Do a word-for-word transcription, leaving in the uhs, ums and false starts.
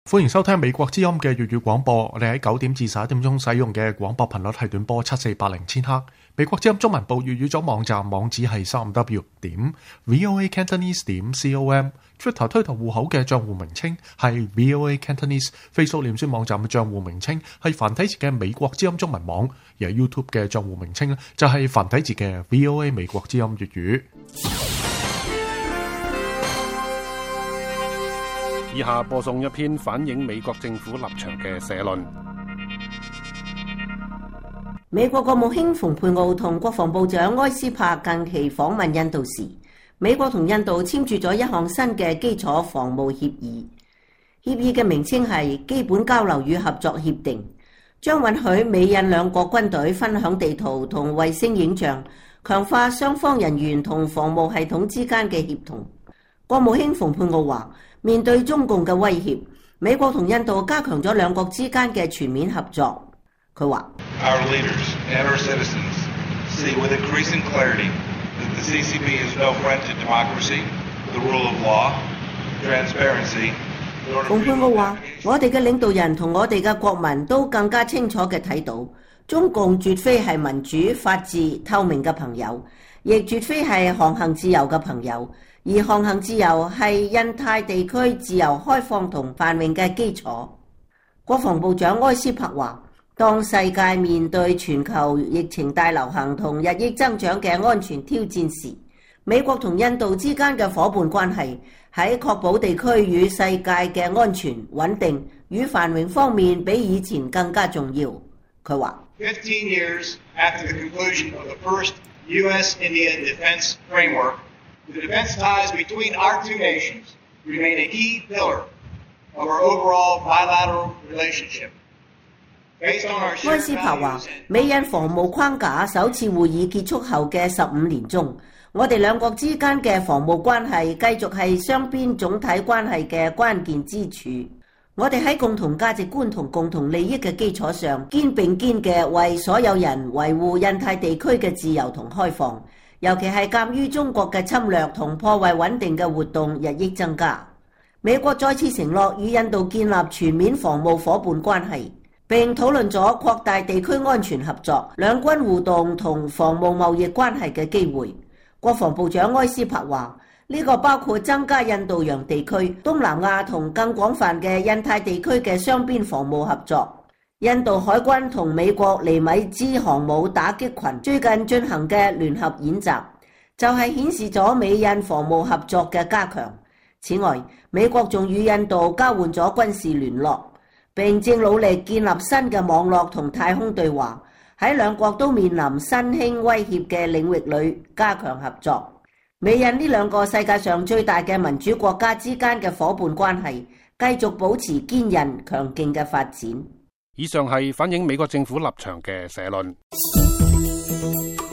歡迎收聽美國之音嘅粵語廣播。我哋喺九點至十一點鐘使用嘅廣播頻率係短波七四八零千赫。美國之音中文部粵語組網站網址係三五 w 點 voa cantonese 點 com。Twitter 推特戶口嘅賬戶名稱係 voa cantonese。Facebook 臉書網站嘅賬戶名稱係繁體字嘅美國之音中文網，而係 YouTube 嘅賬戶名稱咧就係繁體字嘅 voa 美國之音粵語。 以下播送一篇反映美國政府立場嘅社論。 美國國務卿蓬佩奧同國防部長埃斯珀近期訪問印度時，美國同印度簽署咗一項新嘅基礎防務協議。協議嘅名稱係基本交流與合作協定，將允許美印兩國軍隊分享地圖同衛星影像，強化雙方人員同防務系統之間嘅協同。國務卿蓬佩奧話，面對中共嘅威脅，美國同印度加強咗兩國之間嘅全面合作。佢話 ：Our leaders and our citizens see with increasing clarity that the C C P is no friend to democracy, the rule of law, transparency. 蓬佩奧話：我哋嘅領導人同我哋嘅國民都更加清楚嘅睇到，中共絕非係民主、法治、透明嘅朋友，亦絕非係航行自由嘅朋友。而航行自由係印太地區自由開放同繁榮嘅基礎。國防部長埃斯珀話：當世界面對全球疫情大流行同日益增長嘅安全挑戰時，美國同印度之間嘅夥伴關係喺確保地區與世界嘅安全、穩定與繁榮方面比以前更加重要。佢話 ：Fifteen years after the conclusion of the first U S-India defense framework.The defense ties between our two nations remain a key pillar of our overall bilateral relationship. 埃斯珀話：美印防務框架首次會議結束後嘅十五年中，我哋兩國之間嘅防務關係繼續係雙邊總體關係嘅關鍵支柱。我哋喺共同價值觀同共同利益嘅基礎上，肩並肩嘅為所有人維護印太地區嘅自由同開放。尤其係鑑於中國嘅侵略同破壞穩定嘅活動日益增加，美國再次承諾與印度建立全面防務夥伴關係，並討論咗擴大地區安全合作、兩軍互動同防務貿易關係嘅機會。國防部長埃斯珀話：呢、這個包括增加印度洋地區、東南亞同更廣泛嘅印太地區嘅雙邊防務合作。印度海軍同美國尼米茲航母打擊群最近進行嘅聯合演習，就係顯示咗美印防務合作嘅加強。此外，美國仲與印度交換咗軍事聯絡，並正努力建立新嘅網絡同太空對話，喺兩國都面臨新興威脅嘅領域裏加強合作。美印呢兩個世界上最大嘅民主國家之間嘅夥伴關係，繼續保持堅韌強勁嘅發展。 以上係反映美國政府立場嘅社論。